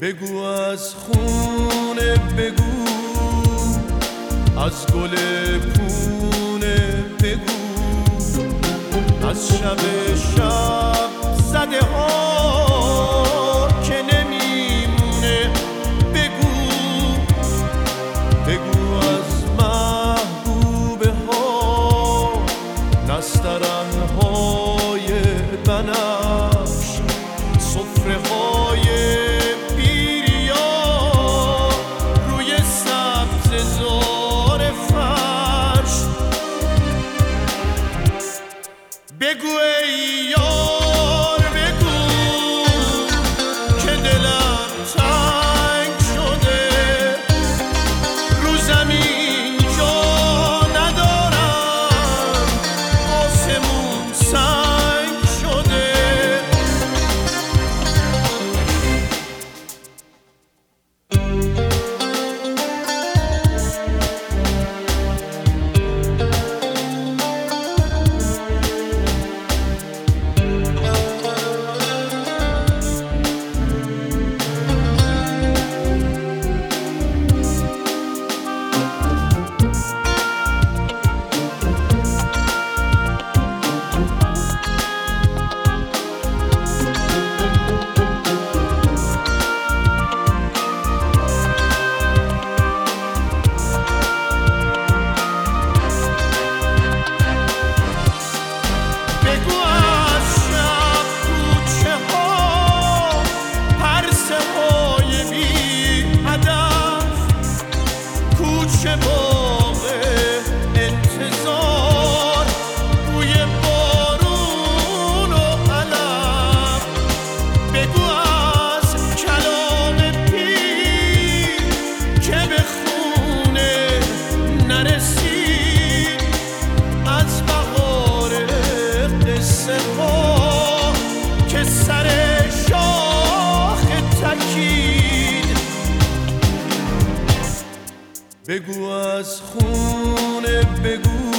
بگو از خونه، بگو از گل پونه، بگو از شب زده ها که نمیمونه، بگو از محبوبه ها نسترن های بنفش، سفره های پیریا روی سبز زار فرش. بگو ای یار، بگو که دلم تنگ شده، رو زمین جا ندارم، آسمون سنگ شده. کوچه باغ انتظار، بوی بارون و علم. بگو از کلام پیر که به خونه نرسید، از بهار قصه ها که سر شاخ تکید. بگو از خونه، بگو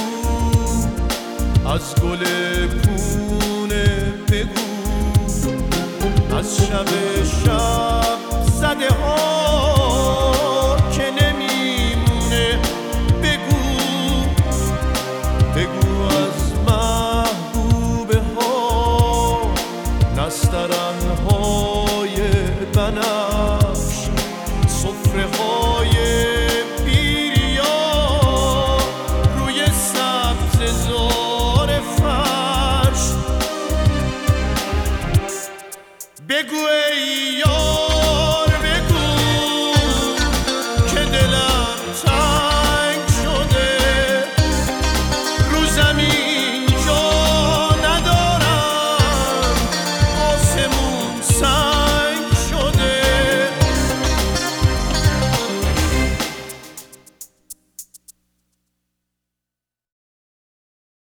از گل پونه، بگو از شب زده ها که نمیمونه، بگو از محبوبه ها نسترن های بنفش، سفره های بگو ای